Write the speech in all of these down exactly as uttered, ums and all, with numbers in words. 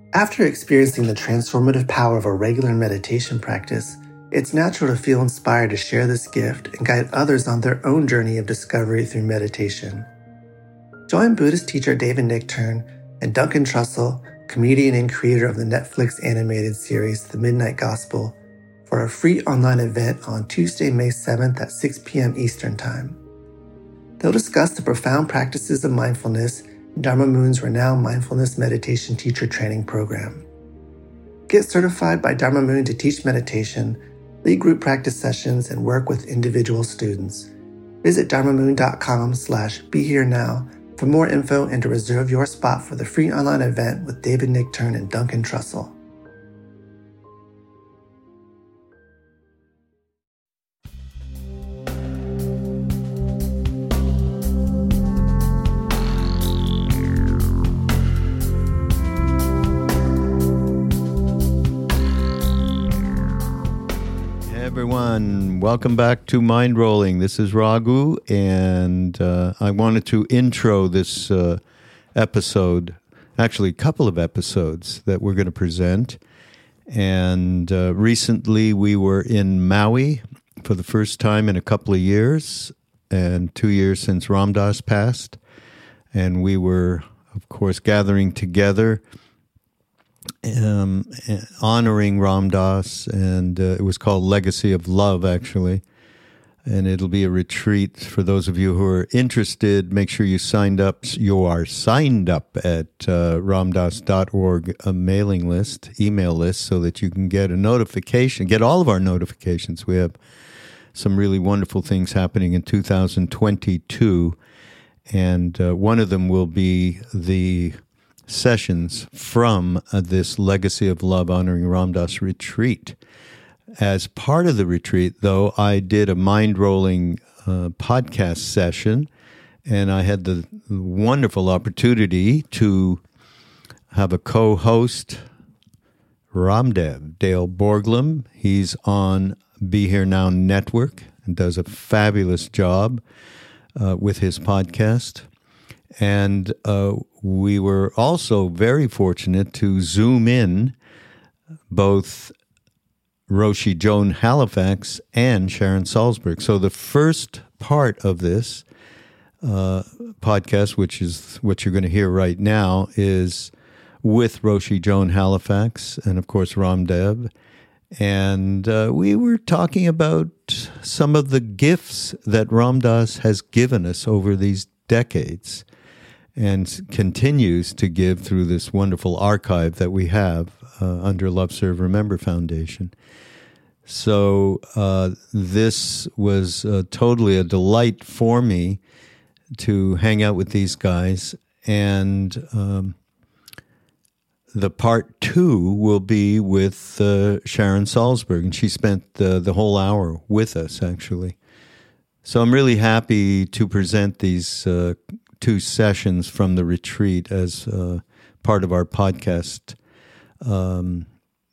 After experiencing the transformative power of a regular meditation practice, it's natural to feel inspired to share this gift and guide others on their own journey of discovery through meditation. Join Buddhist teacher David Nichtern and Duncan Trussell, comedian and creator of the Netflix animated series The Midnight Gospel, for a free online event on Tuesday, May seventh at six p.m. Eastern Time. They'll discuss the profound practices of mindfulness in Dharma Moon's renowned mindfulness meditation teacher training program. Get certified by Dharma Moon to teach meditation, lead group practice sessions, and work with individual students. Visit dharmamoon.com slash be here now for more info and to reserve your spot for the free online event with David Nichtern and Duncan Trussell. Everyone, welcome back to Mind Rolling. This is Raghu, and uh, I wanted to intro this uh, episode, actually a couple of episodes that we're going to present. And uh, recently we were in Maui for the first time in a couple of years, and two years since Ram Dass passed. And we were, of course, gathering together, Um, honoring Ram Dass, and uh, it was called Legacy of Love, actually. And it'll be a retreat for those of you who are interested. Make sure you signed up. You are signed up at uh, ramdass dot org, a mailing list, email list, so that you can get a notification, get all of our notifications. We have some really wonderful things happening in two thousand twenty-two, and uh, one of them will be the sessions from uh, this Legacy of Love Honoring Ram Dass retreat. As part of the retreat, though, I did a mind-rolling uh, podcast session, and I had the wonderful opportunity to have a co-host, Ramdev, Dale Borglum. He's on Be Here Now Network and does a fabulous job uh, with his podcast. And uh, we were also very fortunate to zoom in both Roshi Joan Halifax and Sharon Salzberg. So the first part of this uh, podcast, which is what you're going to hear right now, is with Roshi Joan Halifax and, of course, Ramdev. And uh, we were talking about some of the gifts that Ram Dass has given us over these decades, and continues to give through this wonderful archive that we have uh, under Love, Serve, Remember Foundation. So uh, this was uh, totally a delight for me to hang out with these guys. And um, the part two will be with uh, Sharon Salzberg, and she spent the, the whole hour with us, actually. So I'm really happy to present these uh two sessions from the retreat as uh, part of our podcast um,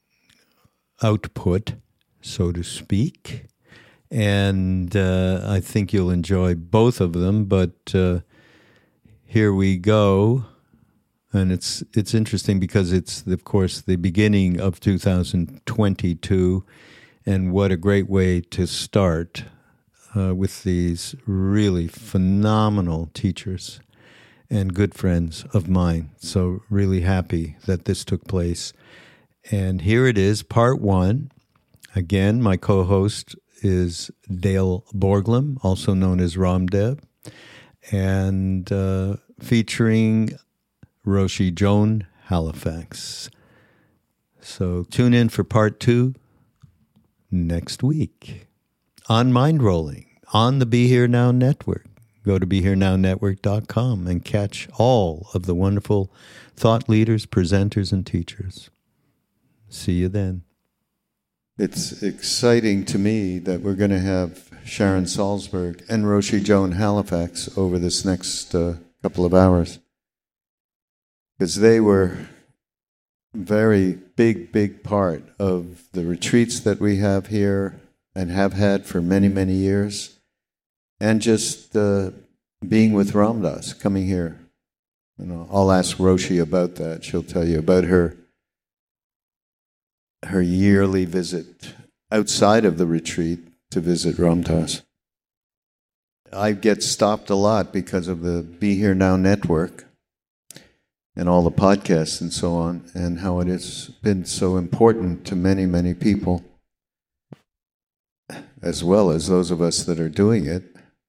output, so to speak. And uh, I think you'll enjoy both of them, but uh, here we go. And it's it's interesting because it's, of course, the beginning of two thousand twenty-two, and what a great way to start Uh, with these really phenomenal teachers and good friends of mine. So really happy that this took place. And here it is, part one. Again, my co-host is Dale Borglum, also known as Ramdev, and uh, featuring Roshi Joan Halifax. So tune in for part two next week on Mind Rolling, on the Be Here Now Network. Go to be here now network dot com and catch all of the wonderful thought leaders, presenters, and teachers. See you then. It's exciting to me that we're going to have Sharon Salzberg and Roshi Joan Halifax over this next uh, couple of hours, because they were a very big, big part of the retreats that we have here and have had for many, many years. And just uh, being with Ram Dass, coming here. You know, I'll ask Roshi about that. She'll tell you about her her yearly visit outside of the retreat to visit Ram Dass. I get stopped a lot because of the Be Here Now network and all the podcasts and so on, and how it has been so important to many, many people, as well as those of us that are doing it.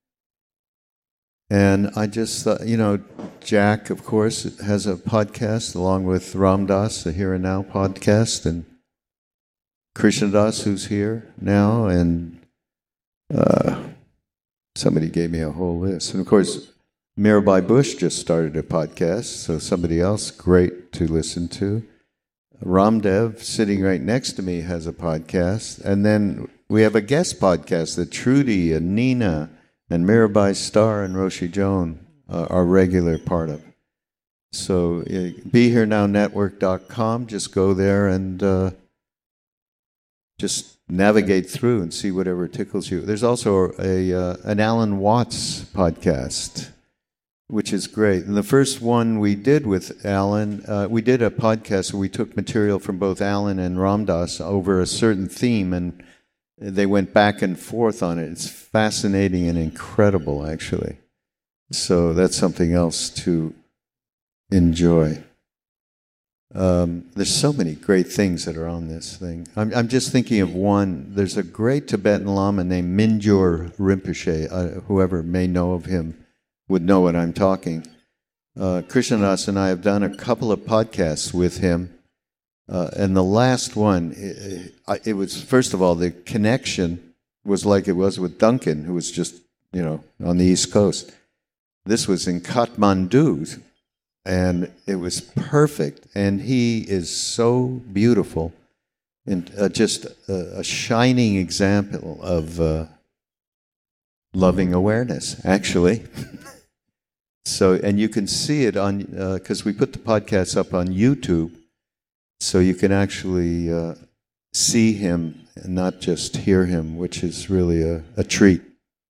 And I just thought, you know, Jack, of course, has a podcast along with Ram Dass, the Here and Now podcast, and Krishna Das, who's here now, and uh, somebody gave me a whole list. And of course, Mirabai Bush just started a podcast, so somebody else great to listen to. Ramdev, sitting right next to me, has a podcast. And then we have a guest podcast that Trudy and Nina and Mirabai Starr and Roshi Joan uh, are regular part of. So uh, be here now network dot com, just go there and uh, just navigate through and see whatever tickles you. There's also a uh, an Alan Watts podcast, which is great. And the first one we did with Alan, uh, we did a podcast where we took material from both Alan and Ram Dass over a certain theme, and they went back and forth on it. It's fascinating and incredible, actually. So that's something else to enjoy. Um, there's so many great things that are on this thing. I'm, I'm just thinking of one. There's a great Tibetan Lama named Mingyur Rinpoche. Uh, whoever may know of him would know what I'm talking. Uh, Krishnadas and I have done a couple of podcasts with him. Uh, and the last one, it, it was, first of all, the connection was like it was with Duncan, who was just, you know, on the East Coast. This was in Kathmandu, and it was perfect. And he is so beautiful and uh, just a, a shining example of uh, loving awareness, actually. So, and you can see it on, because uh, we put the podcast up on YouTube, so you can actually uh, see him and not just hear him, which is really a, a treat.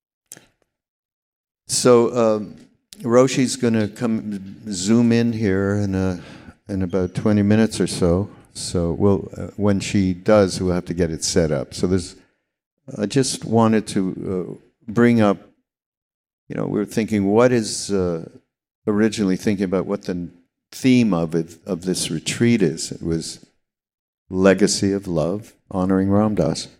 So um, Roshi's going to come zoom in here in a, in about twenty minutes or so. So we'll uh, when she does, we'll have to get it set up. So there's, I just wanted to uh, bring up, you know, we were thinking, what is uh, originally thinking about what the theme of it, of this retreat is. It was legacy of love, honoring Ram Dass.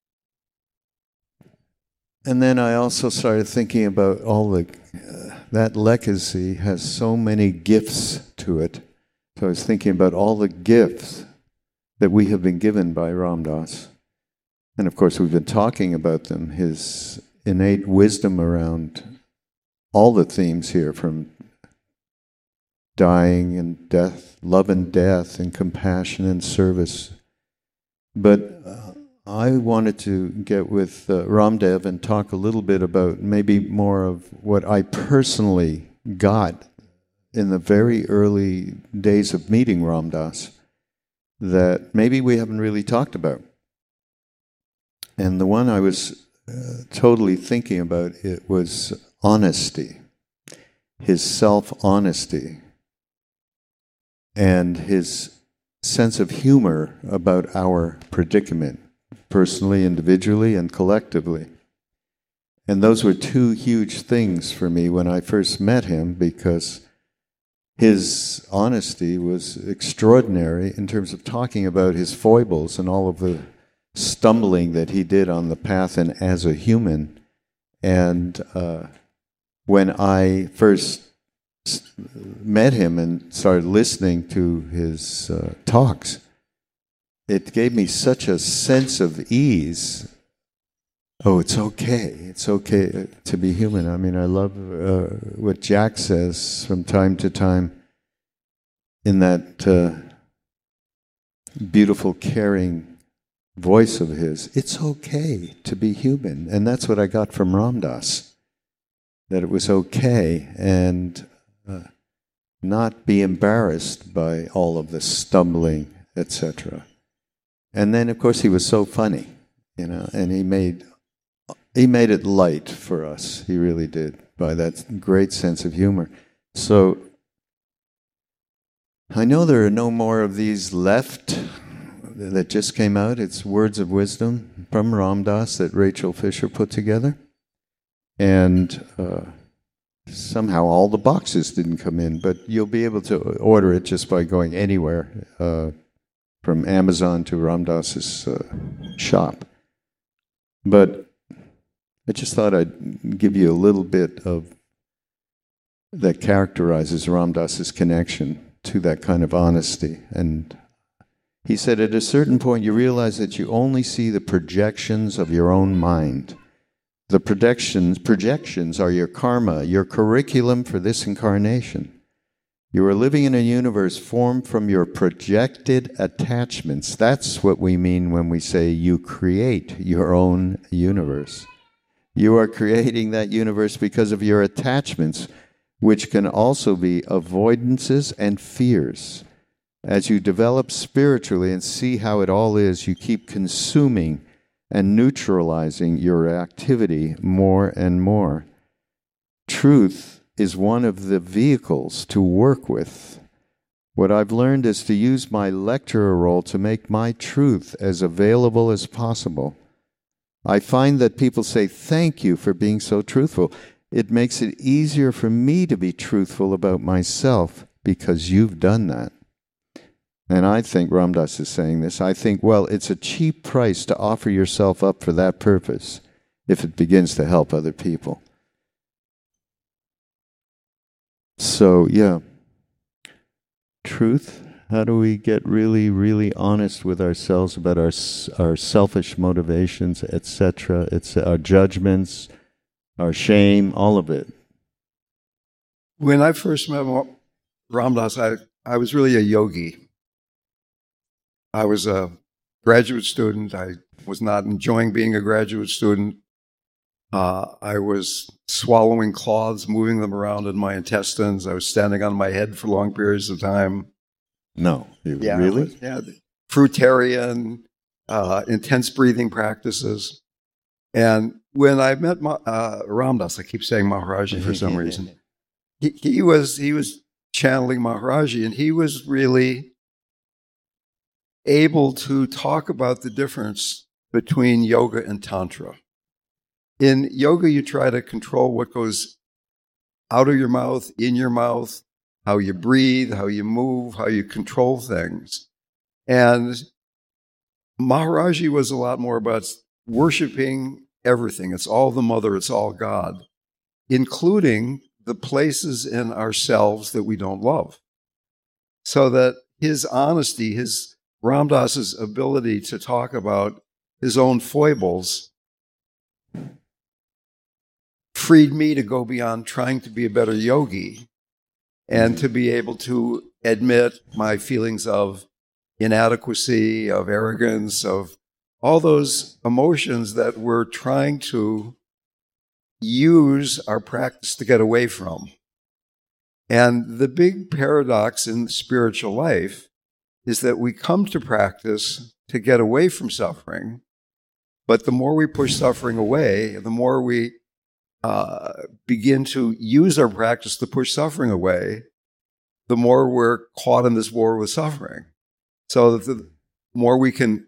And then I also started thinking about all the, uh, that legacy has so many gifts to it. So I was thinking about all the gifts that we have been given by Ram Dass. And of course we've been talking about them, his innate wisdom around all the themes here, from dying and death, love and death, and compassion and service. But uh, I wanted to get with uh, Ramdev and talk a little bit about maybe more of what I personally got in the very early days of meeting Ram Dass that maybe we haven't really talked about. And the one I was uh, totally thinking about, it was honesty, his self-honesty, and his sense of humor about our predicament, personally, individually, and collectively. And those were two huge things for me when I first met him, because his honesty was extraordinary in terms of talking about his foibles and all of the stumbling that he did on the path and as a human. And uh, when I first met him and started listening to his uh, talks, it gave me such a sense of ease. Oh, it's okay. It's okay to be human. I mean, I love uh, what Jack says from time to time in that uh, beautiful, caring voice of his. It's okay to be human. And that's what I got from Ram Dass, that it was okay, and uh, not be embarrassed by all of the stumbling, et cetera. And then, of course, he was so funny, you know, and he made he made it light for us. He really did, by that great sense of humor. So I know there are no more of these left, that just came out. It's Words of Wisdom from Ram Dass that Rachel Fisher put together. And uh, somehow all the boxes didn't come in, but you'll be able to order it just by going anywhere, uh, from Amazon to Ram Dass's uh, shop. But I just thought I'd give you a little bit of that characterizes Ram Dass's connection to that kind of honesty. And he said, at a certain point, you realize that you only see the projections of your own mind. The projections, projections are your karma, your curriculum for this incarnation. You are living in a universe formed from your projected attachments. That's what we mean when we say you create your own universe. You are creating that universe because of your attachments, which can also be avoidances and fears. As you develop spiritually and see how it all is, you keep consuming and neutralizing your activity more and more. Truth is one of the vehicles to work with. What I've learned is to use my lecturer role to make my truth as available as possible. I find that people say, "Thank you for being so truthful." It makes it easier for me to be truthful about myself because you've done that. And I think Ram Dass is saying this. I think, well, it's a cheap price to offer yourself up for that purpose if it begins to help other people. So, yeah. Truth. How do we get really, really honest with ourselves about our our selfish motivations, et cetera, it's our judgments, our shame, all of it? When I first met Ram Dass, I, I was really a yogi. I was a graduate student. I was not enjoying being a graduate student. Uh, I was swallowing cloths, moving them around in my intestines. I was standing on my head for long periods of time. No, you, yeah, really? Was, yeah, fruitarian, uh, intense breathing practices. And when I met Ma, uh, Ram Dass, I keep saying Maharaji for some reason. He, he was he was channeling Maharaji, and he was really able to talk about the difference between yoga and tantra. In yoga, you try to control what goes out of your mouth, in your mouth, how you breathe, how you move, how you control things. And Maharaji was a lot more about worshiping everything. It's all the mother, it's all God, including the places in ourselves that we don't love. So that his honesty, his Ram Dass's ability to talk about his own foibles freed me to go beyond trying to be a better yogi and to be able to admit my feelings of inadequacy, of arrogance, of all those emotions that we're trying to use our practice to get away from. And the big paradox in spiritual life is that we come to practice to get away from suffering, but the more we push suffering away, the more we uh, begin to use our practice to push suffering away, the more we're caught in this war with suffering. So that the more we can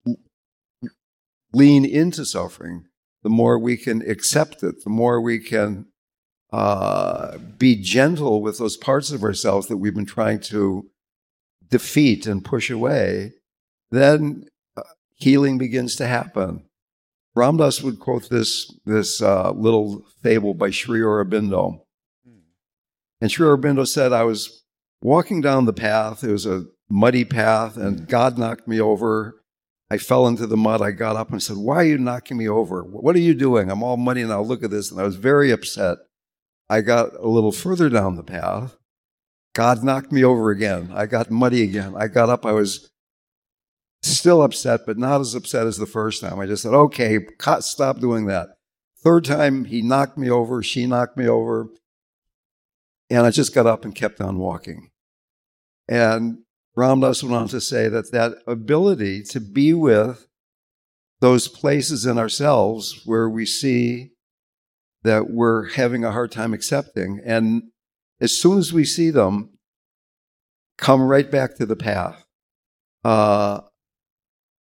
lean into suffering, the more we can accept it, the more we can uh, be gentle with those parts of ourselves that we've been trying to defeat and push away, then uh, healing begins to happen. Ram Dass would quote this, this uh, little fable by Sri Aurobindo. And Sri Aurobindo said, I was walking down the path. It was a muddy path, and God knocked me over. I fell into the mud. I got up and said, why are you knocking me over? What are you doing? I'm all muddy now. Look at this. And I was very upset. I got a little further down the path. God knocked me over again. I got muddy again. I got up. I was still upset, but not as upset as the first time. I just said, okay, stop doing that. Third time, he knocked me over. She knocked me over. And I just got up and kept on walking. And Ram Dass went on to say that that ability to be with those places in ourselves where we see that we're having a hard time accepting, and as soon as we see them, come right back to the path. Uh,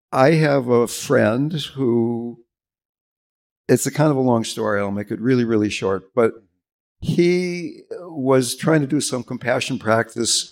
I have a friend who, it's a kind of a long story. I'll make it really, really short. But he was trying to do some compassion practice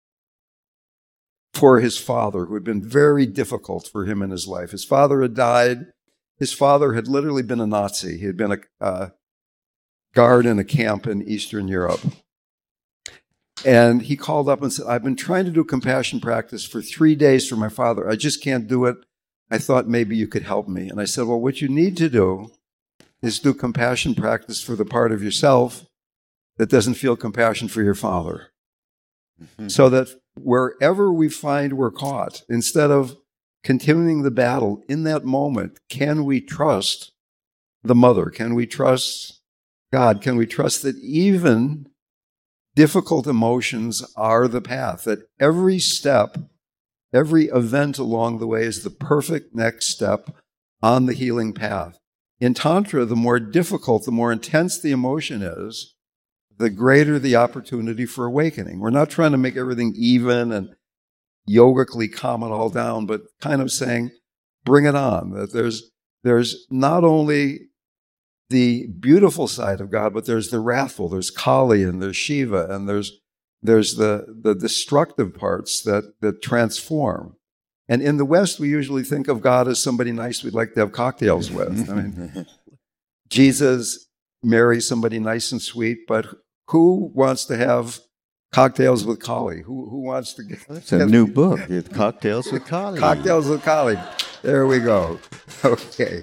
for his father, who had been very difficult for him in his life. His father had died. His father had literally been a Nazi. He had been a uh, guard in a camp in Eastern Europe. And he called up and said, I've been trying to do compassion practice for three days for my father. I just can't do it. I thought maybe you could help me. And I said, well, what you need to do is do compassion practice for the part of yourself that doesn't feel compassion for your father. Mm-hmm. So that wherever we find we're caught, instead of continuing the battle in that moment, can we trust the mother? Can we trust God? Can we trust that even difficult emotions are the path, that every step, every event along the way is the perfect next step on the healing path? In Tantra, the more difficult, the more intense the emotion is, the greater the opportunity for awakening. We're not trying to make everything even and yogically calm it all down, but kind of saying, bring it on. That there's, there's not only the beautiful side of God, but there's the wrathful, there's Kali and there's Shiva, and there's there's the, the destructive parts that, that transform. And in the West, we usually think of God as somebody nice we'd like to have cocktails with. I mean, Jesus, Mary, somebody nice and sweet, but who wants to have cocktails with Kali? Who who wants to get... It's a new book, it's Cocktails with Kali. Cocktails with Kali. There we go. Okay.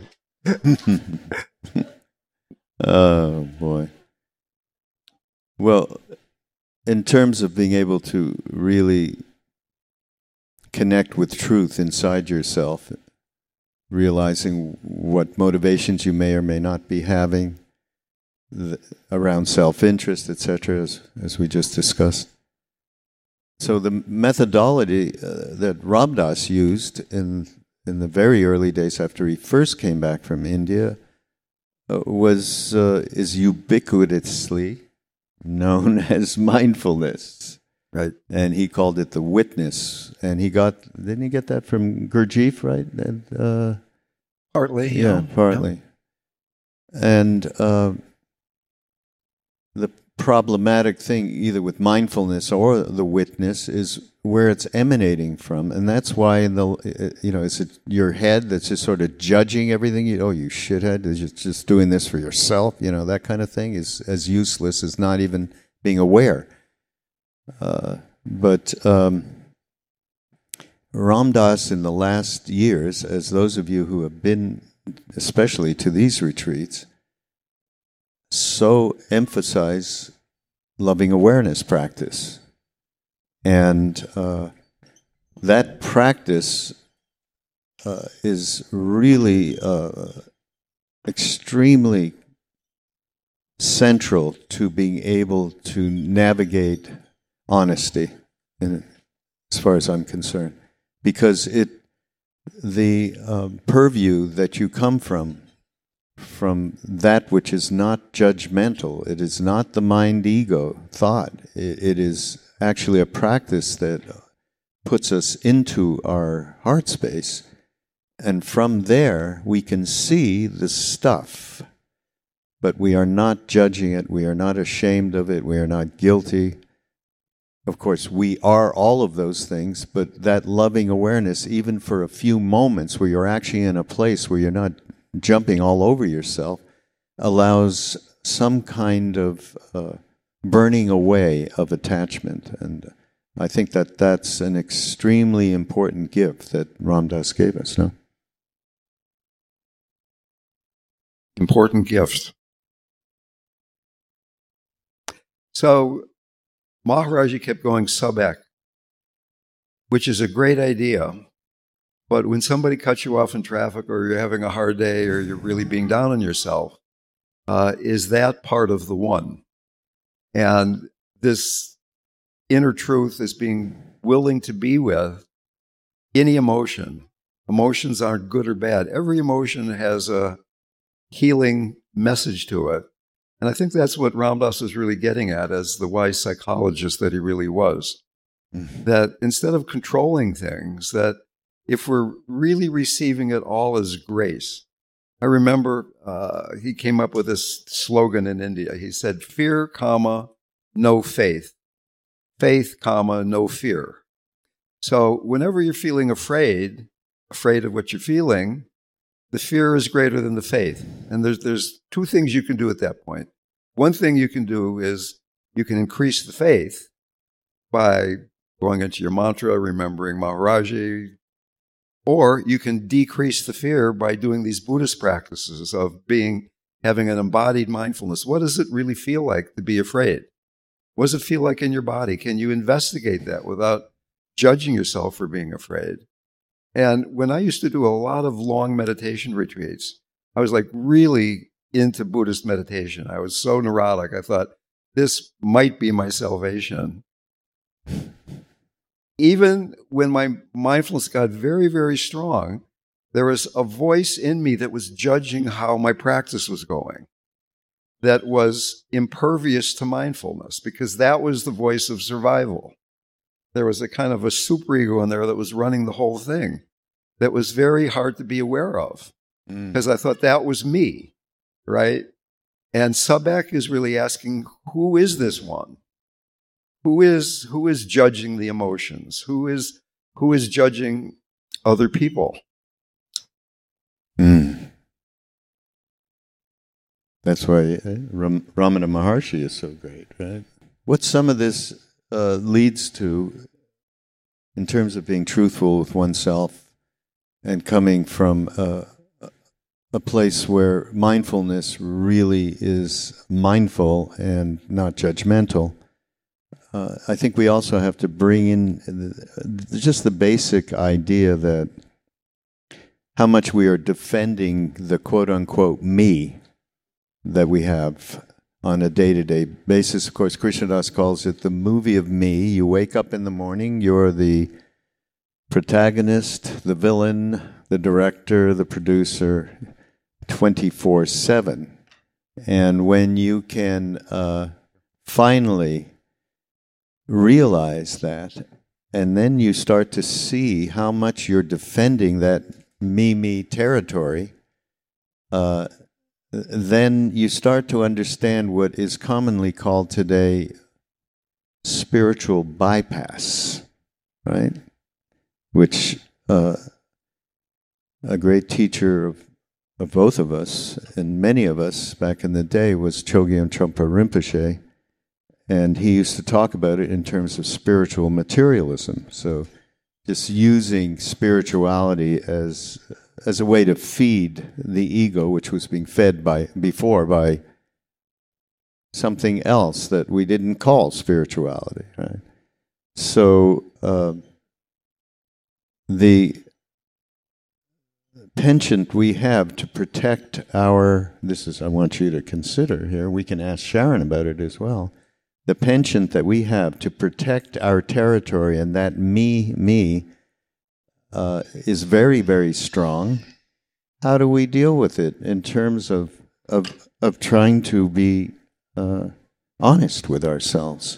Oh, boy. Well, in terms of being able to really connect with truth inside yourself, realizing what motivations you may or may not be having the, around self-interest, et cetera, as, as we just discussed. So the methodology uh, that Ram Dass used in, in the very early days after he first came back from India uh, was uh, is ubiquitously known as mindfulness. Right. And he called it the witness. And he got, didn't he get that from Gurdjieff, right? And, uh, partly. Yeah, yeah. partly. Yeah. And uh, the problematic thing, either with mindfulness or the witness, is where it's emanating from. And that's why, in the, you know, is it your head that's just sort of judging everything? You, oh, you shithead, you're just doing this for yourself, you know, that kind of thing is as useless as not even being aware. Uh, but um, Ram Dass in the last years, as those of you who have been especially to these retreats, so emphasize loving awareness practice. And uh, that practice uh, is really uh, extremely central to being able to navigate honesty, in, as far as I'm concerned, because it, the uh, purview that you come from, from that which is not judgmental, it is not the mind-ego thought. It, it is actually a practice that puts us into our heart space, and from there we can see the stuff, but we are not judging it, we are not ashamed of it, we are not guilty. Of course, we are all of those things, but that loving awareness, even for a few moments where you're actually in a place where you're not jumping all over yourself, allows some kind of uh, burning away of attachment. And I think that that's an extremely important gift that Ram Dass gave us, no? Important gift. So Maharaji kept going Sabek, which is a great idea. But when somebody cuts you off in traffic, or you're having a hard day, or you're really being down on yourself, uh, is that part of the one? And this inner truth is being willing to be with any emotion. Emotions aren't good or bad. Every emotion has a healing message to it. And I think that's what Ram Dass was really getting at as the wise psychologist that he really was. Mm-hmm. That instead of controlling things, that if we're really receiving it all as grace. I remember uh, he came up with this slogan in India. He said, fear, comma, no faith. Faith, comma, no fear. So whenever you're feeling afraid, afraid of what you're feeling, the fear is greater than the faith. And there's there's two things you can do at that point. One thing you can do is you can increase the faith by going into your mantra, remembering Maharaji, or you can decrease the fear by doing these Buddhist practices of being, having an embodied mindfulness. What does it really feel like to be afraid? What does it feel like in your body? Can you investigate that without judging yourself for being afraid? And when I used to do a lot of long meditation retreats, I was like really into Buddhist meditation. I was so neurotic. I thought, this might be my salvation. Even when my mindfulness got very, very strong, there was a voice in me that was judging how my practice was going, that was impervious to mindfulness, because that was the voice of survival. There was a kind of a superego in there that was running the whole thing that was very hard to be aware of, because mm. I thought that was me, right? And Subak is really asking, who is this one? Who is who is judging the emotions? Who is who is judging other people? Mm. That's why uh, Ram- Ramana Maharshi is so great, right? What some of this uh, leads to, in terms of being truthful with oneself and coming from uh, a place where mindfulness really is mindful and not judgmental. Uh, I think we also have to bring in the, just the basic idea that how much we are defending the quote-unquote me that we have on a day-to-day basis. Of course, Krishnadas calls it the movie of me. You wake up in the morning, you're the protagonist, the villain, the director, the producer, twenty-four seven. And when you can uh, finally realize that, and then you start to see how much you're defending that me-me territory, uh, then you start to understand what is commonly called today spiritual bypass, right? Which uh, a great teacher of, of both of us, and many of us back in the day, was Chogyam Trungpa Rinpoche. And he used to talk about it in terms of spiritual materialism. So just using spirituality as as a way to feed the ego, which was being fed by before by something else that we didn't call spirituality, right? So uh, the penchant we have to protect our, this is, I want you to consider here, we can ask Sharon about it as well, the penchant that we have to protect our territory and that me, me, uh, is very, very strong. How do we deal with it in terms of of, of trying to be uh, honest with ourselves?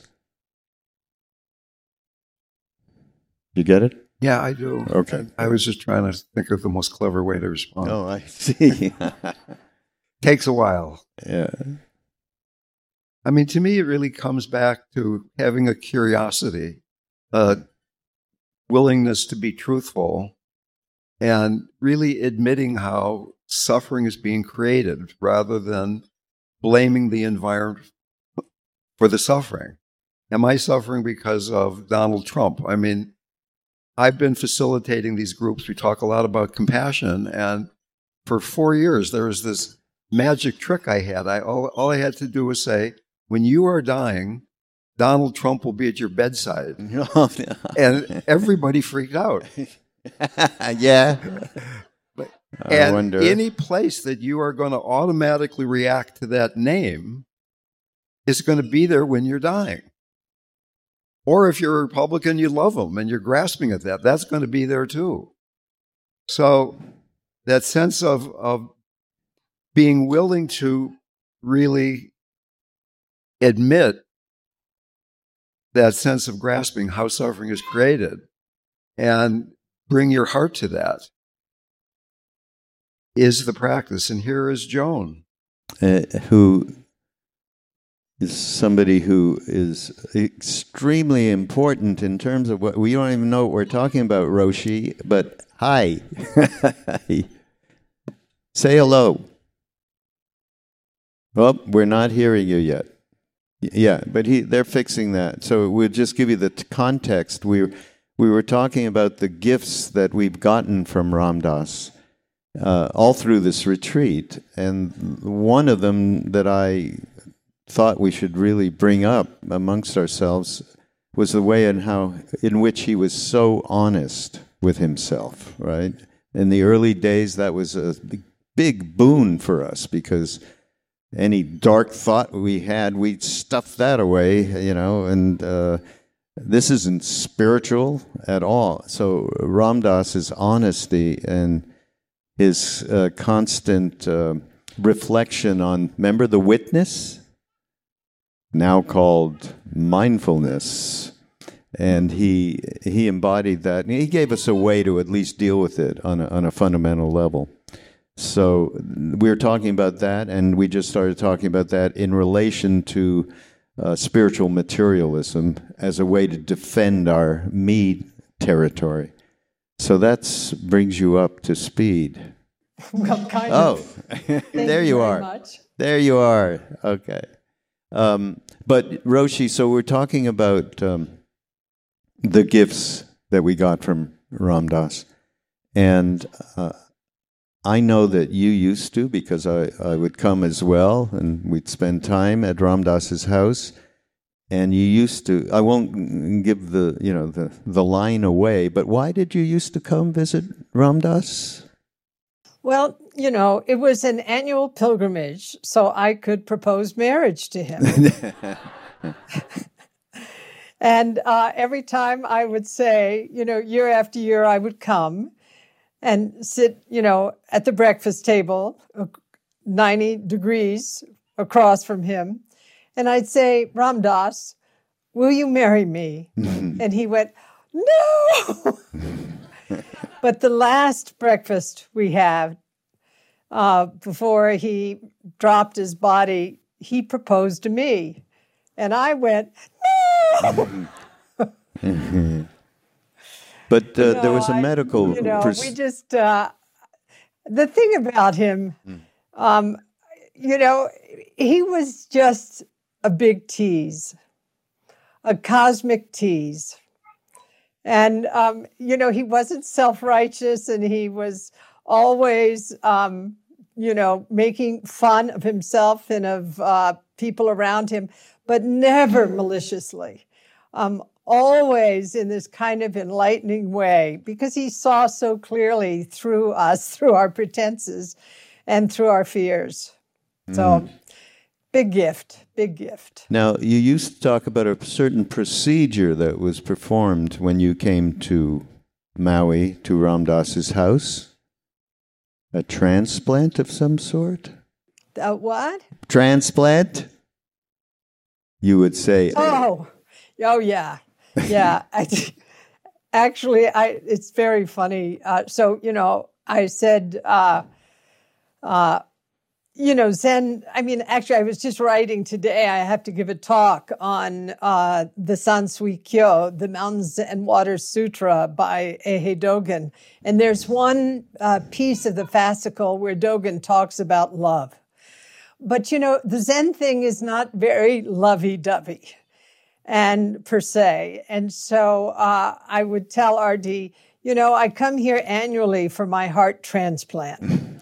You get it? Yeah, I do. Okay. I was just trying to think of the most clever way to respond. Oh, I see. Takes a while. Yeah. I mean, to me, it really comes back to having a curiosity, a willingness to be truthful, and really admitting how suffering is being created rather than blaming the environment for the suffering. Am I suffering because of Donald Trump? I mean, I've been facilitating these groups. We talk a lot about compassion, and for four years, there was this magic trick I had. I all, all I had to do was say, when you are dying, Donald Trump will be at your bedside. And everybody freaked out. Yeah. But, I and wonder. any place that you are going to automatically react to that name is going to be there when you're dying. Or if you're a Republican, you love them and you're grasping at that, that's going to be there too. So that sense of, of being willing to really admit that sense of grasping how suffering is created and bring your heart to that is the practice. And here is Joan. Uh, who is somebody who is extremely important in terms of what, we don't even know what we're talking about, Roshi, but hi. Say hello. Well, we're not hearing you yet. Yeah, but he, they're fixing that. So we'll just give you the t- context. We, we were talking about the gifts that we've gotten from Ram Dass uh, all through this retreat. And one of them that I thought we should really bring up amongst ourselves was the way in how in which he was so honest with himself, right? In the early days, that was a big boon for us, because any dark thought we had, we'd stuff that away, you know, and uh, this isn't spiritual at all. So Ram Dass's honesty and his uh, constant uh, reflection on, remember the witness? Now called mindfulness. And he he embodied that. And he gave us a way to at least deal with it on a, on a fundamental level. So we were talking about that, and we just started talking about that in relation to uh, spiritual materialism as a way to defend our me territory. So that brings you up to speed. Well, kind oh, of. there you, you are. Much. There you are. Okay. Um, but Roshi, so we're talking about um, the gifts that we got from Ram Dass, and uh, I know that you used to, because I, I would come as well, and we'd spend time at Ram Dass's house. And you used to, I won't give the, you know, the, the line away, but why did you used to come visit Ram Dass? Well, you know, it was an annual pilgrimage, so I could propose marriage to him. And uh, every time I would say, you know, year after year I would come and sit, you know, at the breakfast table, ninety degrees across from him. And I'd say, Ram Dass, will you marry me? And he went, no. But the last breakfast we had, uh, before he dropped his body, he proposed to me. And I went, no. But uh, no, there was a I, medical... You know, pers- we just... Uh, the thing about him, um, you know, he was just a big tease, a cosmic tease. And, um, you know, he wasn't self-righteous, and he was always, um, you know, making fun of himself and of uh, people around him, but never maliciously. Um, always in this kind of enlightening way, because he saw so clearly through us, through our pretenses and through our fears. Mm. So, big gift, big gift. Now, you used to talk about a certain procedure that was performed when you came to Maui, to Ram Dass's house. A transplant of some sort? A what? Transplant? You would say. Oh, oh yeah. Yeah. I, actually, I. it's very funny. Uh, so, you know, I said, uh, uh, you know, Zen, I mean, actually, I was just writing today, I have to give a talk on uh, the Sansui Kyo, the Mountains and Water Sutra by Eihei Dogen. And there's one uh, piece of the fascicle where Dogen talks about love. But, you know, the Zen thing is not very lovey-dovey and per se. And so uh, I would tell R D, you know, I come here annually for my heart transplant.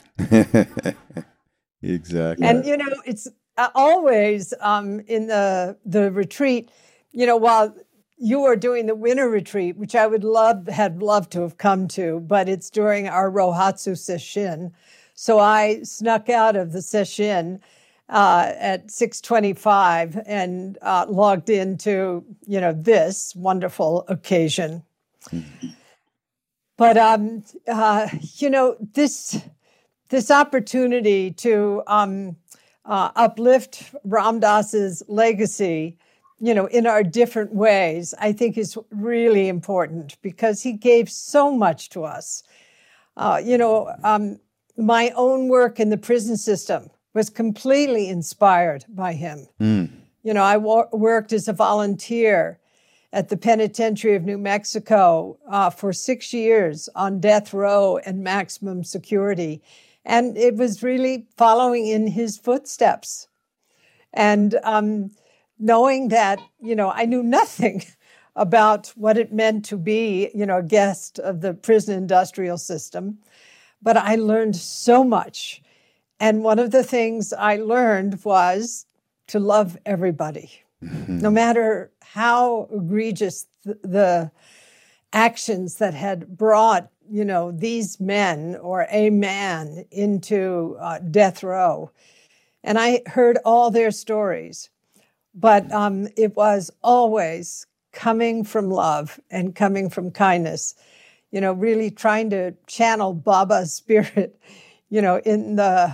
Exactly. And, you know, it's always um, in the the retreat, you know, while you were doing the winter retreat, which I would love, had loved to have come to, but it's during our Rohatsu session. So I snuck out of the session uh, at six twenty-five and uh, logged into, you know, this wonderful occasion. Mm-hmm. But, um, uh, you know, this... This opportunity to um, uh, uplift Ram Dass's legacy you know, in our different ways, I think is really important because he gave so much to us. Uh, you know, um, my own work in the prison system was completely inspired by him. Mm. You know, I wo- worked as a volunteer at the Penitentiary of New Mexico uh, for six years on death row and maximum security. And it was really following in his footsteps. And um, knowing that, you know, I knew nothing about what it meant to be, you know, a guest of the prison industrial system, but I learned so much. And one of the things I learned was to love everybody, mm-hmm. no matter how egregious th- the actions that had brought, you know, these men or a man into uh, death row. And I heard all their stories, but um, it was always coming from love and coming from kindness, you know, really trying to channel Baba's spirit, you know, in the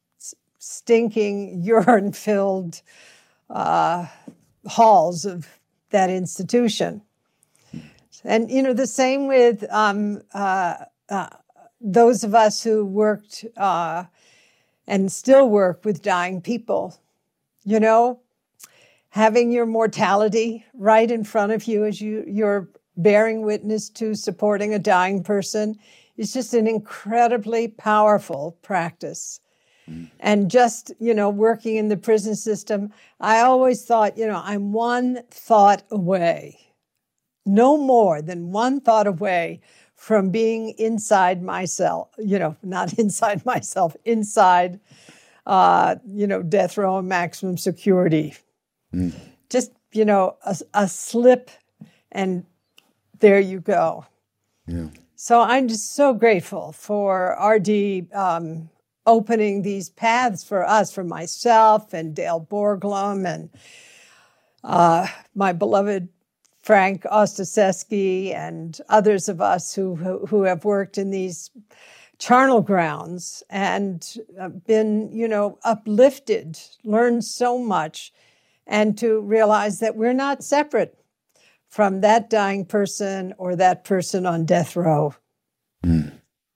stinking, urine-filled uh, halls of that institution. And, you know, the same with um, uh, uh, those of us who worked uh, and still work with dying people, you know, having your mortality right in front of you as you, you're bearing witness to supporting a dying person is just an incredibly powerful practice. And just, you know, working in the prison system, I always thought, you know, I'm one thought away, no more than one thought away from being inside myself, you know, not inside myself, inside, uh, you know, death row and maximum security. Mm. Just, you know, a, a slip and there you go. Yeah. So I'm just so grateful for R D um, opening these paths for us, for myself and Dale Borglum and uh, my beloved Frank Ostaseski and others of us who, who who have worked in these charnel grounds and been, you know, uplifted, learned so much, and to realize that we're not separate from that dying person or that person on death row. Mm.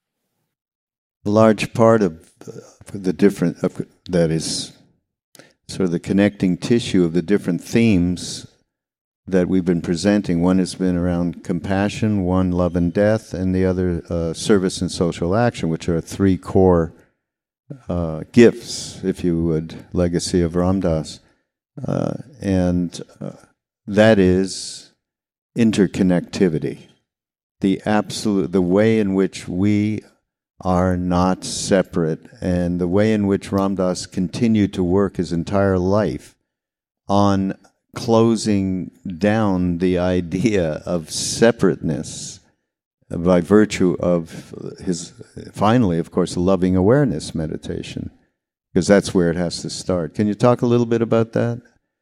A large part of the different, of, that is sort of the connecting tissue of the different themes that we've been presenting. One has been around compassion, one love and death, and the other uh, service and social action, which are three core uh, gifts, if you would, legacy of Ram Dass. Uh, and uh, that is interconnectivity, the absolute, the way in which we are not separate, and the way in which Ram Dass continued to work his entire life on closing down the idea of separateness by virtue of his, finally, of course, the loving awareness meditation, because that's where it has to start. Can you talk a little bit about that?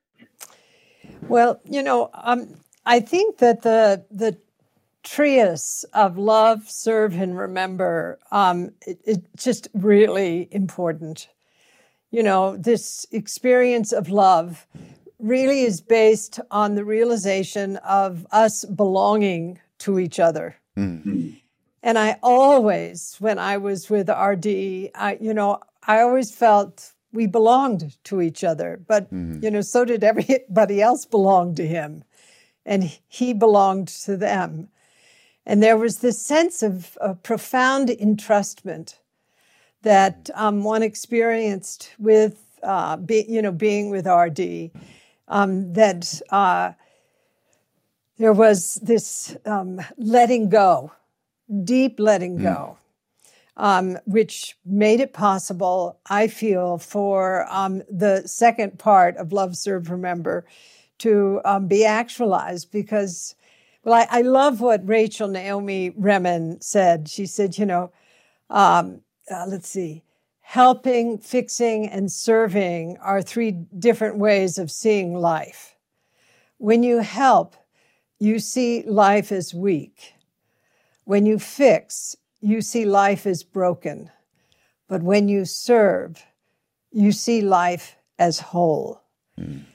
Well, you know, um, I think that the the trias of love, serve, and remember, um, it, it's just really important. You know, this experience of love really is based on the realization of us belonging to each other. Mm-hmm. And I always, when I was with R D, I, you know, I always felt we belonged to each other, but, mm-hmm. you know, so did everybody else belong to him, and he belonged to them. And there was this sense of, of profound entrustment that um, one experienced with, uh, be, you know, being with R D, um, that uh, there was this um, letting go, deep letting go, mm. um, which made it possible, I feel, for um, the second part of Love, Serve, Remember to um, be actualized. Because, well, I, I love what Rachel Naomi Remen said. She said, you know, um, uh, let's see, helping, fixing, and serving are three different ways of seeing life. When you help, you see life as weak. When you fix, you see life as broken. But when you serve, you see life as whole. Mm.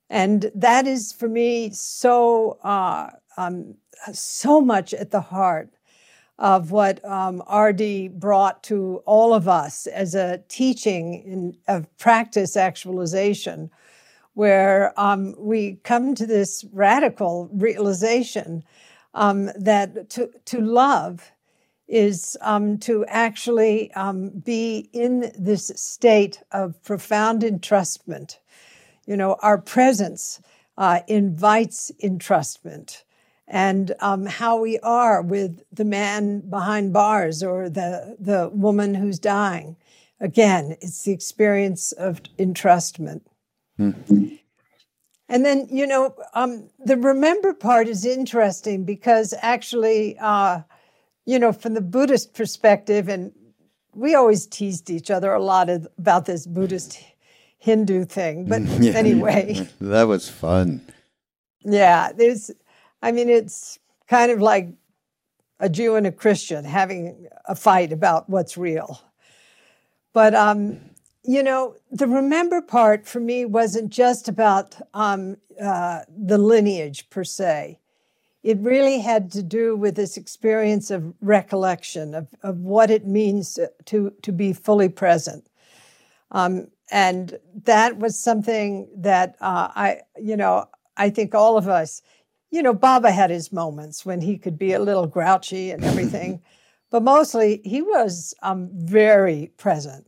And that is, for me, so uh, um, so much at the heart of what um, R D brought to all of us as a teaching in, of practice actualization, where um, we come to this radical realization um, that to, to love is um, to actually um, be in this state of profound entrustment. You know, our presence uh, invites entrustment. And um, how we are with the man behind bars or the, the woman who's dying. Again, it's the experience of entrustment. Mm-hmm. And then, you know, um, the remember part is interesting because actually, uh, you know, from the Buddhist perspective, and we always teased each other a lot of, about this Buddhist Hindu thing. But yeah, anyway. That was fun. Yeah, there's... I mean, it's kind of like a Jew and a Christian having a fight about what's real. But, um, you know, the remember part for me wasn't just about um, uh, the lineage per se. It really had to do with this experience of recollection, of, of what it means to, to be fully present. Um, and that was something that uh, I, you know, I think all of us, you know, Baba had his moments when he could be a little grouchy and everything, but mostly he was um, very present,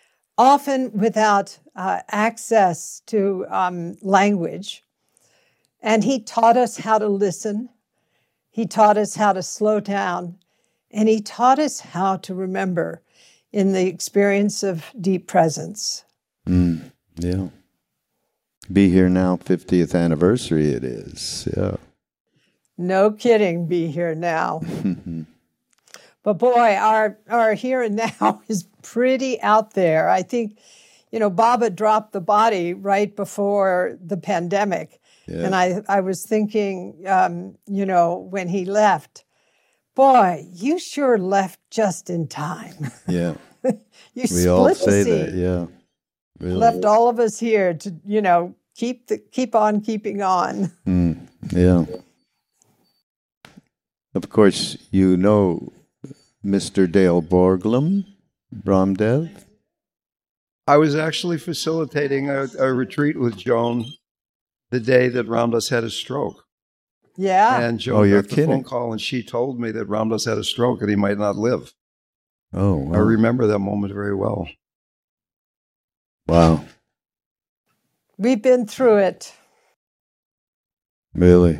often without uh, access to um, language. And he taught us how to listen. He taught us how to slow down. And he taught us how to remember in the experience of deep presence. Mm, yeah. Be Here Now, fiftieth anniversary it is. Yeah. No kidding, Be Here Now. But boy, our, our here and now is pretty out there. I think, you know, Baba dropped the body right before the pandemic. Yeah. And I, I was thinking, um, you know, when he left, boy, you sure left just in time. Yeah. you we all say that, yeah. Really. Left all of us here to, you know, keep the keep on keeping on. Mm, yeah. Of course, you know Mister Dale Borglum, Ramdev. I was actually facilitating a, a retreat with Joan the day that Ramdas had a stroke. Yeah. And Joan oh, you're got the kidding. phone call, and she told me that Ramdas had a stroke and he might not live. Oh, wow. I remember that moment very well. Wow. We've been through it. Really?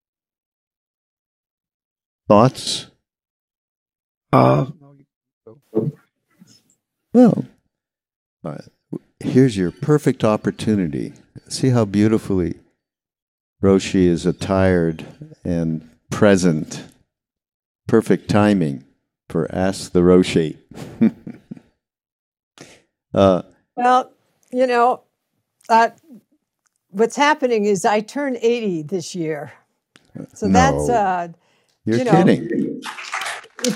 Thoughts? Uh, well, uh, here's your perfect opportunity. See how beautifully Roshi is attired and present. Perfect timing for Ask the Roshi. uh, well, you know, uh, what's happening is I turn eighty this year. So no. that's... Uh, You're you know, kidding. It,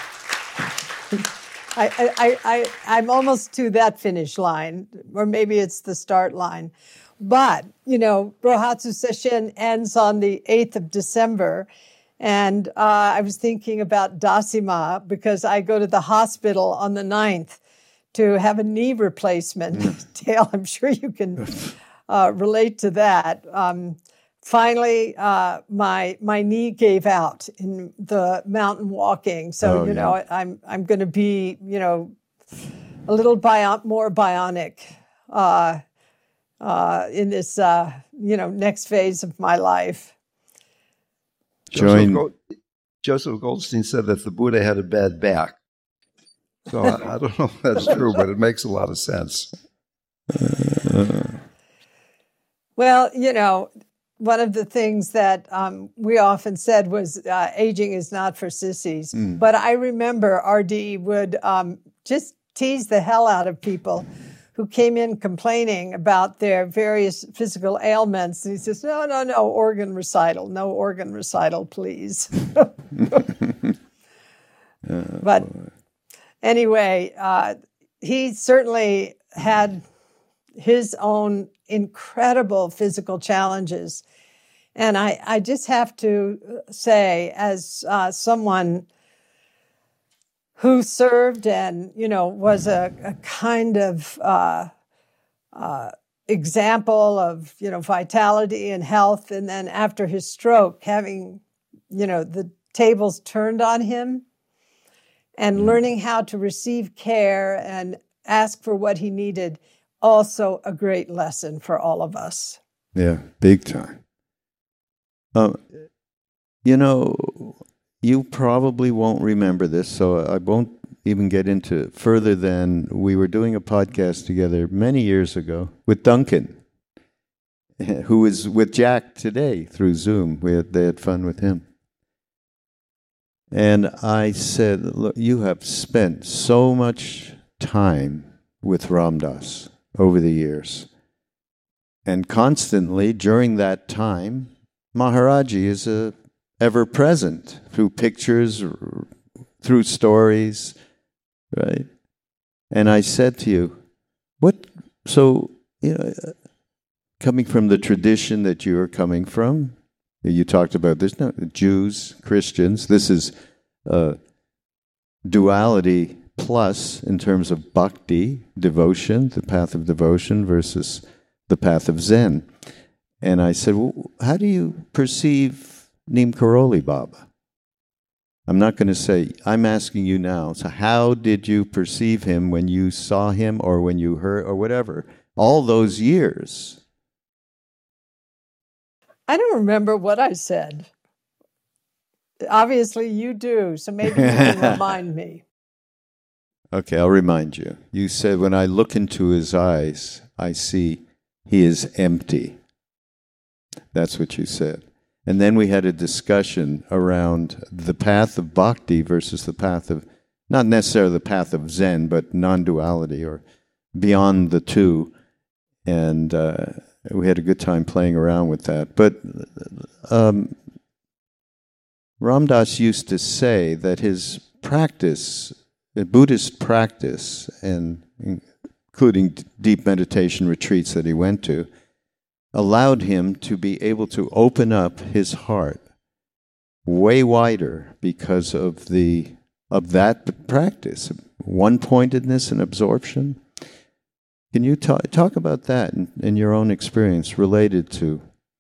I, I, I, I'm almost to that finish line, or maybe it's the start line. But, you know, Rohatsu Sesshin ends on the eighth of December. And uh, I was thinking about Dasima because I go to the hospital on the ninth to have a knee replacement. Dale, I'm sure you can uh, relate to that. Um, Finally, uh, my my knee gave out in the mountain walking, so oh, you yeah. know I'm I'm going to be you know a little bio- more bionic uh, uh, in this uh, you know next phase of my life. Joseph, Gold, Joseph Goldstein said that the Buddha had a bad back, so I, I don't know if that's true, but it makes a lot of sense. Well, you know. One of the things that um, we often said was uh, aging is not for sissies. Mm. But I remember R D would um, just tease the hell out of people who came in complaining about their various physical ailments. And he says, no, no, no, organ recital. No organ recital, please. oh, but boy. anyway, uh, he certainly had, his own incredible physical challenges. And I, I just have to say, as uh, someone who served and, you know, was a, a kind of uh, uh, example of, you know, vitality and health, and then after his stroke, having, you know, the tables turned on him and mm. learning how to receive care and ask for what he needed, also a great lesson for all of us. Yeah, big time. Um, you know, you probably won't remember this, so I won't even get into it further than we were doing a podcast together many years ago with Duncan, who is with Jack today through Zoom. We had, they had fun with him. And I said, look, you have spent so much time with Ram Dass over the years. And constantly during that time, Maharaji is a ever present through pictures, through stories, right? And I said to you, what, so, you know, coming from the tradition that you are coming from, you talked about this, no, Jews, Christians, this is uh, duality plus in terms of bhakti, devotion, the path of devotion versus the path of Zen. And I said, well, how do you perceive Neem Karoli Baba? I'm not going to say, I'm asking you now, so how did you perceive him when you saw him or when you heard or whatever, all those years? I don't remember what I said. Obviously you do, so maybe you can remind me. Okay, I'll remind you. You said, when I look into his eyes, I see he is empty. That's what you said. And then we had a discussion around the path of bhakti versus the path of, not necessarily the path of Zen, but non-duality or beyond the two. And uh, we had a good time playing around with that. But um, Ram Dass used to say that his practice, the Buddhist practice, and including deep meditation retreats that he went to, allowed him to be able to open up his heart way wider because of the of that practice, one-pointedness and absorption. Can you talk talk about that in, in your own experience related to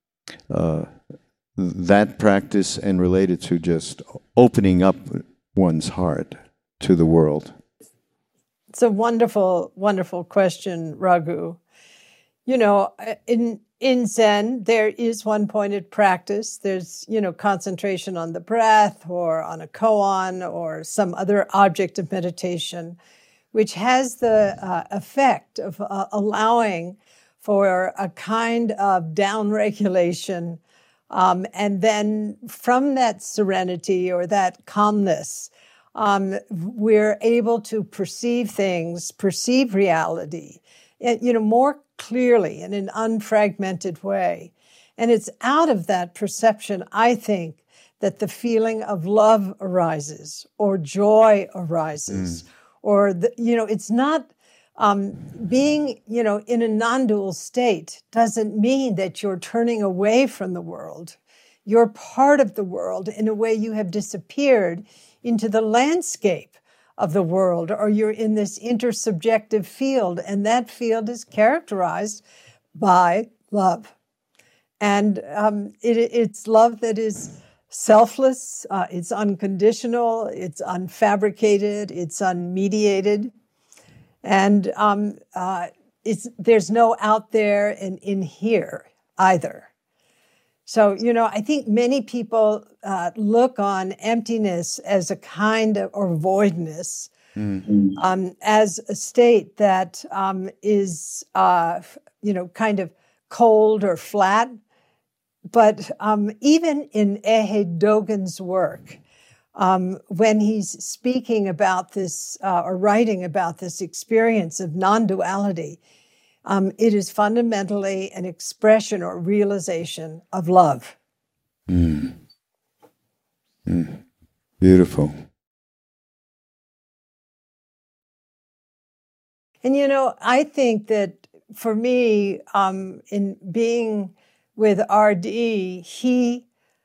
uh, that practice and related to just opening up one's heart to the world? It's a wonderful, wonderful question, Raghu. You know, in in Zen, there is one-pointed practice. There's, you know, concentration on the breath or on a koan or some other object of meditation, which has the uh, effect of uh, allowing for a kind of downregulation. Um, and then from that serenity or that calmness, um, we're able to perceive things, perceive reality, you know, more clearly in an unfragmented way. And it's out of that perception, I think, that the feeling of love arises or joy arises. Mm. Or, the, you know, it's not um, being, you know, in a non-dual state doesn't mean that you're turning away from the world. You're part of the world in a way you have disappeared into the landscape of the world, or you're in this intersubjective field, and that field is characterized by love. And um, it, it's love that is selfless, uh, it's unconditional, it's unfabricated, it's unmediated, and um, uh, it's there's no out there and in here either. So, you know, I think many people uh, look on emptiness as a kind of, or voidness, mm-hmm. um, as a state that um, is, uh, you know, kind of cold or flat. But um, even in Ehe Dogen's work, um, when he's speaking about this uh, or writing about this experience of non-duality, Um, it is fundamentally an expression or realization of love. Mm. Mm. Beautiful. And, you know, I think that for me, um, in being with R D, he,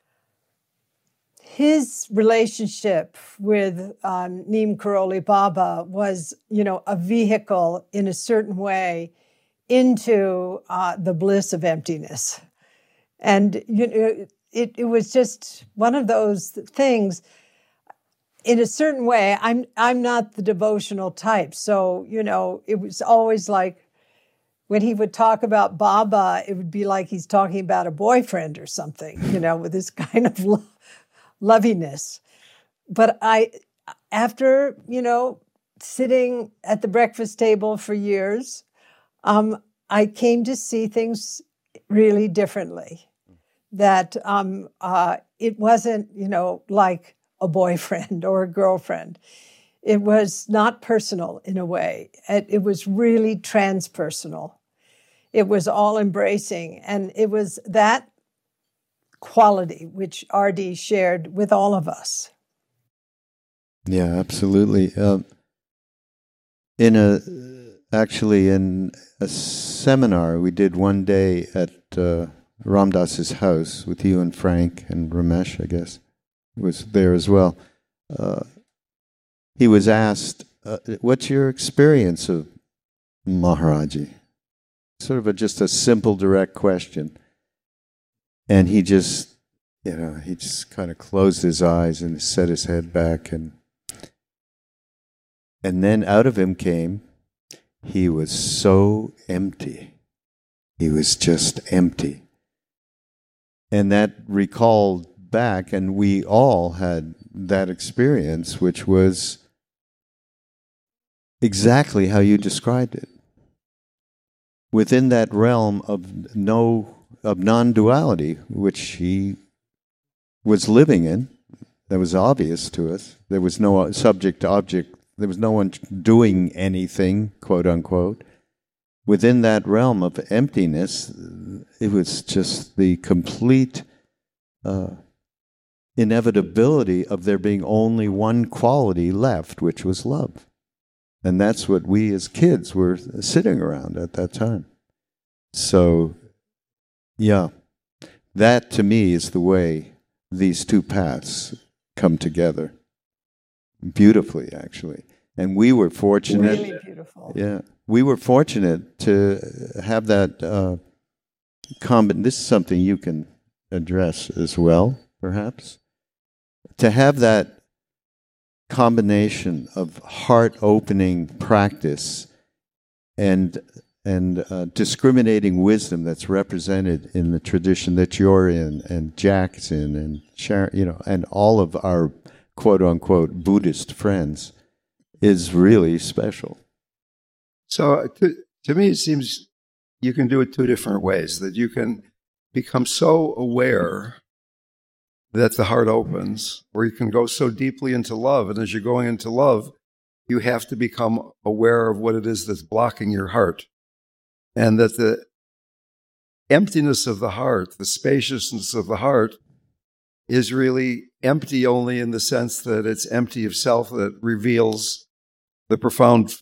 his relationship with um, Neem Karoli Baba was, you know, a vehicle in a certain way into uh, the bliss of emptiness. And you know, it, it was just one of those things. In a certain way, I'm I'm not the devotional type. So, you know, it was always like when he would talk about Baba, it would be like he's talking about a boyfriend or something, you know, with this kind of lo- loviness. But I, after, you know, sitting at the breakfast table for years, um, I came to see things really differently. That um, uh, it wasn't, you know, like a boyfriend or a girlfriend. It was not personal in a way. It, it was really transpersonal. It was all embracing. And it was that quality which R D shared with all of us. Yeah, absolutely. Um, in a, actually in a seminar we did one day at uh, Ram Dass's house with you and Frank and Ramesh, I guess, was there as well. Uh, he was asked, uh, what's your experience of Maharaji? Sort of a, just a simple, direct question. And he just, you know, he just kind of closed his eyes and set his head back. And, and then out of him came, he was so empty. He was just empty. And that recalled back, and we all had that experience, which was exactly how you described it. Within that realm of no of non-duality, which he was living in, that was obvious to us. There was no subject to object. There was no one doing anything, quote unquote. Within that realm of emptiness, it was just the complete uh, inevitability of there being only one quality left, which was love. And that's what we as kids were sitting around at that time. So, yeah, that to me is the way these two paths come together. Beautifully, actually. And we were fortunate. Really beautiful. Yeah. We were fortunate to have that uh, combination. This is something you can address as well, perhaps. To have that combination of heart-opening practice and and uh, discriminating wisdom that's represented in the tradition that you're in, and Jack's in, and Sharon, you know, and all of our quote-unquote Buddhist friends, is really special. So to, to me, it seems you can do it two different ways. That you can become so aware that the heart opens, or you can go so deeply into love. And as you're going into love, you have to become aware of what it is that's blocking your heart. And that the emptiness of the heart, the spaciousness of the heart, is really empty only in the sense that it's empty of self, that reveals the profound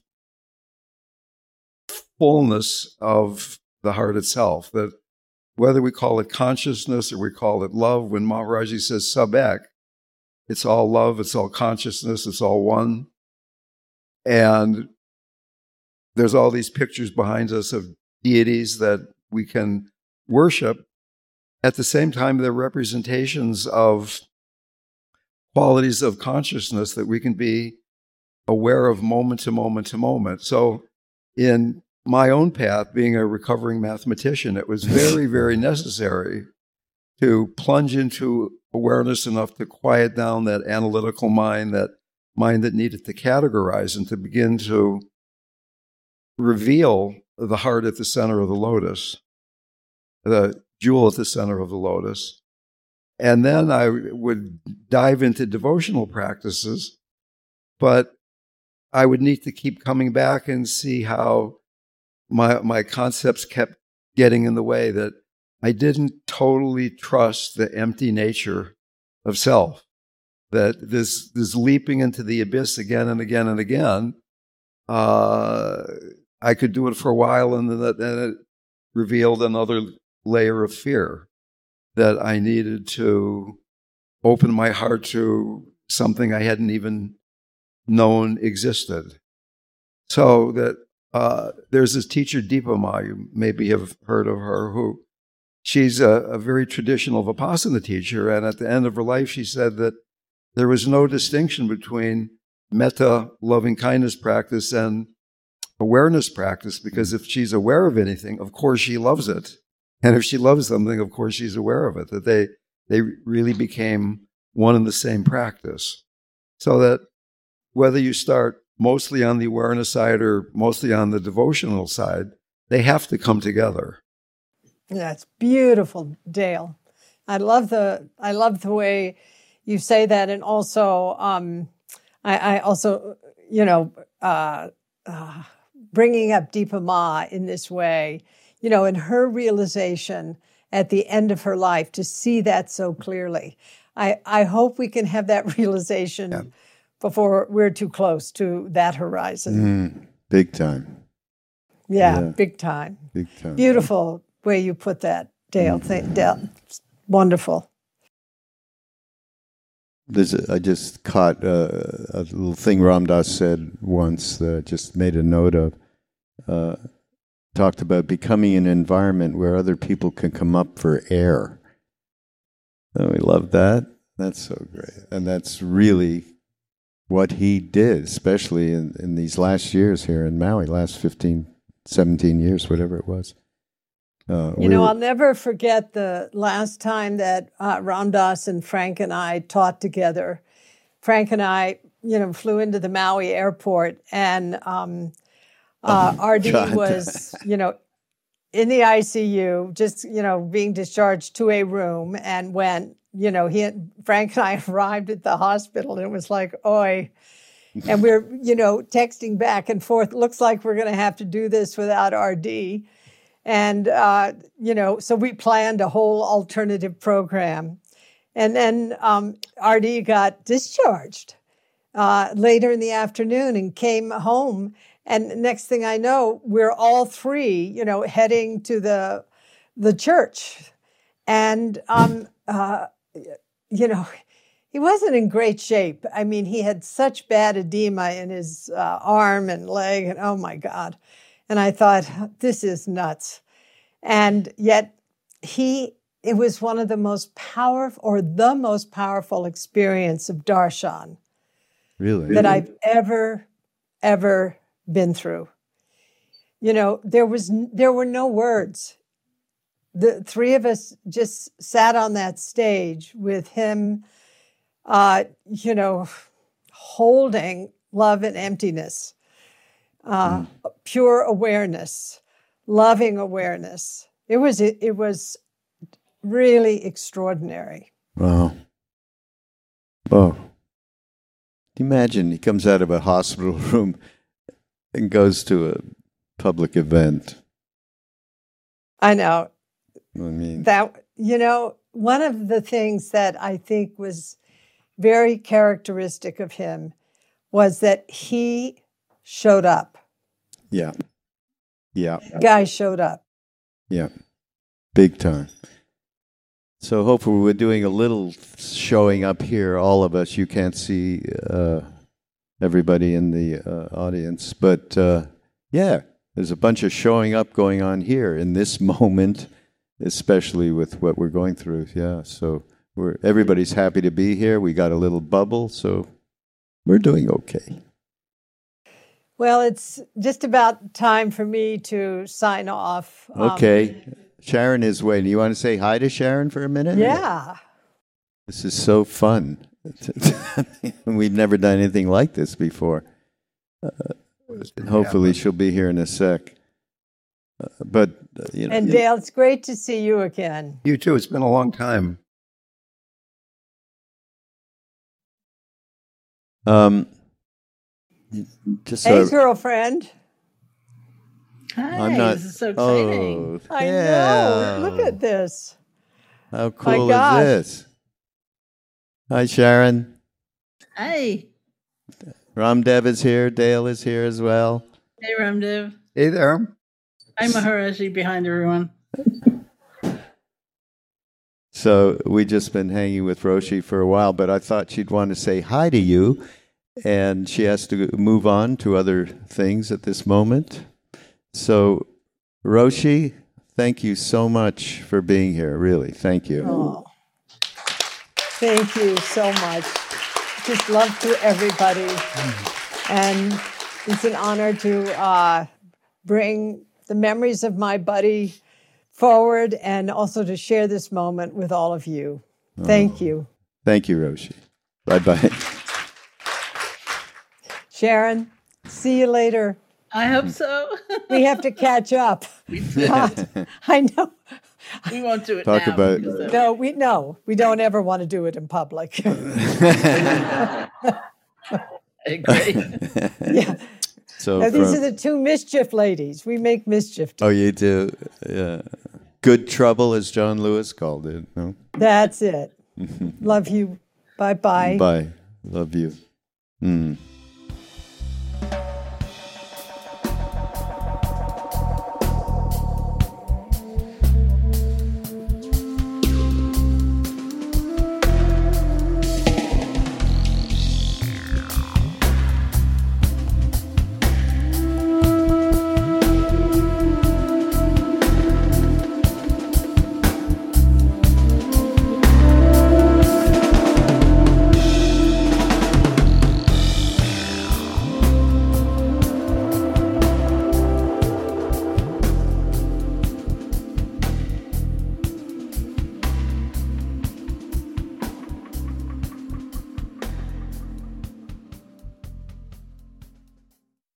fullness of the heart itself. That whether we call it consciousness or we call it love, when Maharaji says sabek, it's all love, it's all consciousness, it's all one. And there's all these pictures behind us of deities that we can worship. At the same time, they're representations of qualities of consciousness that we can be aware of moment to moment to moment. So in my own path, being a recovering mathematician, it was very, very necessary to plunge into awareness enough to quiet down that analytical mind, that mind that needed to categorize, and to begin to reveal the heart at the center of the lotus, the jewel at the center of the lotus. And then I would dive into devotional practices, but I would need to keep coming back and see how my my concepts kept getting in the way, that I didn't totally trust the empty nature of self, that this, this leaping into the abyss again and again and again, uh, I could do it for a while, and then, that, then it revealed another layer of fear that I needed to open my heart to something I hadn't even known existed. So that uh, there's this teacher, Deepa Ma, you maybe have heard of her, who she's a, a very traditional Vipassana teacher, and at the end of her life, she said that there was no distinction between metta, loving kindness practice, and awareness practice, because if she's aware of anything, of course she loves it. And if she loves something, of course she's aware of it, that they, they really became one and the same practice. So that whether you start mostly on the awareness side or mostly on the devotional side, they have to come together. Yeah, it's beautiful, Dale. I love the I love the way you say that, and also um, I, I also you know uh, uh, bringing up Deepa Ma in this way, you know, in her realization at the end of her life to see that so clearly. I I hope we can have that realization yeah. before we're too close to that horizon. Mm, big time. Yeah, yeah, big time. Big time. Beautiful way you put that, Dale. Mm-hmm. Dale. Wonderful. There's a, I just caught a, a little thing Ram Dass said once that I just made a note of. Uh, talked about becoming an environment where other people can come up for air. Oh, we love that. That's so great. And that's really what he did, especially in, in these last years here in Maui, last fifteen, seventeen years, whatever it was. Uh, you we know, were, I'll never forget the last time that uh, Ram Dass and Frank and I taught together. Frank and I, you know, flew into the Maui airport, and um, uh, oh, R D God. was, you know, in the I C U, just, you know, being discharged to a room, and when, you know, he and Frank and I arrived at the hospital, and it was like, oi. And we're, you know, texting back and forth. Looks like we're going to have to do this without R D. And, uh, you know, so we planned a whole alternative program. And then um, R D got discharged uh, later in the afternoon and came home. And next thing I know, we're all three, you know, heading to the the church. And, um, uh, you know, he wasn't in great shape. I mean, he had such bad edema in his uh, arm and leg. And oh, my God. And I thought, this is nuts. And yet he, it was one of the most powerful, or the most powerful experience of darshan really? that I've ever, ever been through. You know, there was, there were no words. The three of us just sat on that stage with him, uh, you know, holding love and emptiness. Uh, mm. Pure awareness, loving awareness. It was it, it was really extraordinary. Wow. Wow. Imagine he comes out of a hospital room and goes to a public event. I know. I mean, that, you know, one of the things that I think was very characteristic of him was that he showed up. Yeah. Yeah. Guy showed up. Yeah. Big time. So hopefully we're doing a little showing up here, all of us. You can't see uh, everybody in the uh, audience. But uh, yeah, there's a bunch of showing up going on here in this moment, especially with what we're going through. Yeah. So we're everybody's happy to be here. We got a little bubble, so we're doing okay. Well, it's just about time for me to sign off. Okay. Um, Sharon is waiting. You want to say hi to Sharon for a minute? Yeah. This is so fun. We've never done anything like this before. Uh, hopefully she'll be here in a sec. Uh, but, uh, you know. And Dale, it's great to see you again. You too. It's been a long time. Um. Just hey, so, girlfriend. Hi, I'm not, this is so exciting. Oh, I yeah. know. Look at this. How cool is this? Hi, Sharon. Hi. Ramdev is here. Dale is here as well. Hey, Ramdev. Hey there. I'm Maharaji behind everyone. So we just been hanging with Roshi for a while, but I thought she'd want to say hi to you, and she has to move on to other things at this moment. So, Roshi, thank you so much for being here. Really, thank you. Oh, thank you so much. Just love to everybody, and it's an honor to uh, bring the memories of my buddy forward and also to share this moment with all of you. Thank Oh. you. Thank you, Roshi. Bye-bye. Sharon, see you later. I hope so. We have to catch up. I know. We won't do it Talk now. about- because, uh, No, we no, we don't ever want to do it in public. I agree. Yeah. So Now, these from- are the two mischief ladies. We make mischief. oh, you do? Yeah. Good trouble, as John Lewis called it. No? That's it. Love you. Bye bye. Bye. Love you. Mm.